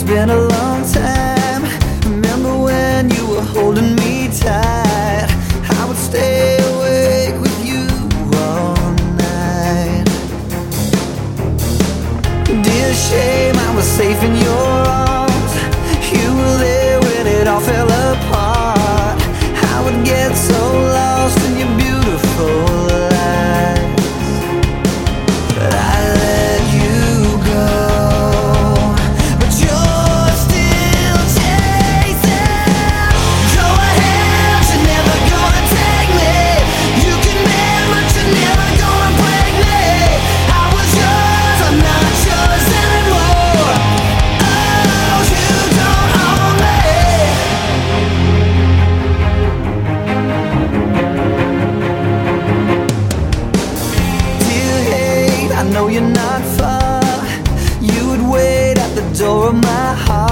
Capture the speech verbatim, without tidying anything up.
been a long time. Remember when you were holding me tight? I would stay awake with you all night. Dear shame, I was safe in your arms. You were there when it all fell apart. I would get so lost in your beautiful lies, but I let you go. I know you're not far. You would wait at the door of my heart.